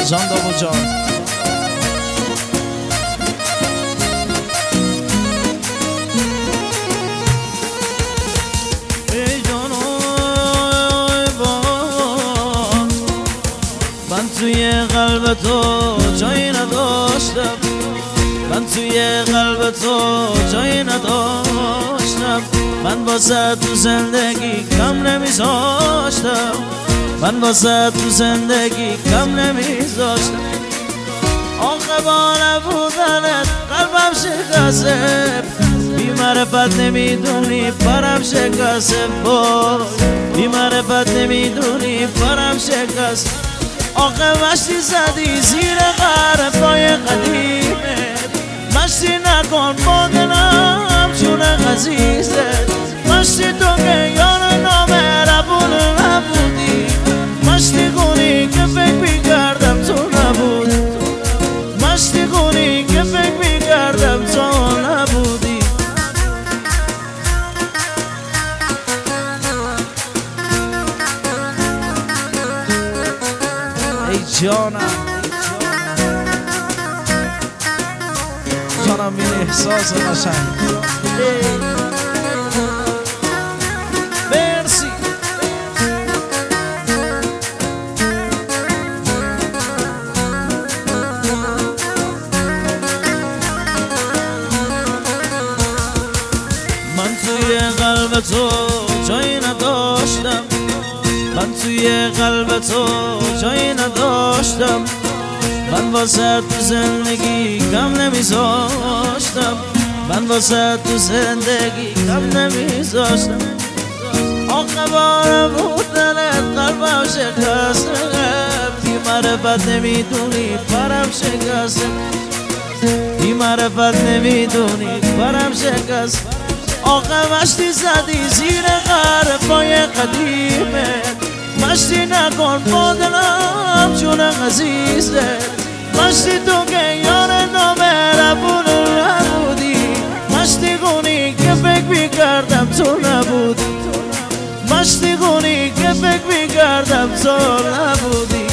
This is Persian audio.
جان داوود جان. ای جانوی باد من توی قلب تو جایی نداشتم، من توی قلب تو جایی نداشتم، من واسه تو زندگی کم نمیذاشتم، من واسه تو زندگی کم نمیذاشتم. آخه با نبودنت قلبم شکسته، بی معرفت نمیدونی پرم شکسته، بی معرفت نمیدونی پرم شکسته. آخه مشتی زدی زیر قهر پای قدیمه، مشتی نکن با دلم چون عزیزت، مشتی تو که یار نامهربون نبودی، مشتی کنی که فکر میکردم تو نبودی، مشتی کنی که فکر میکردم تو نبودی. ای جانم جانم این احساس قشنگ. مرسی. من توی قلب تو جایی نداشتم، من توی قلب تو جایی نداشتم، من واسه تو زندگی کم نمیذاشتم، من واسه تو زندگی کم نمیذاشتم. آخه بار بودنت قلبم شکسته، بی معرفت نمیدونی پرم شکسته، بی معرفت نمیدونی پرم شکسته. آخه مشتی زدی زیر قهر پای قدیمت، مشتی نکن با دلم چون عزیزت، مشتی تو که یار نامهربون نبودی، مشتی کنی که فکر میکردم تو نبودی، مشتی کنی که فکر میکردم تو نبودی.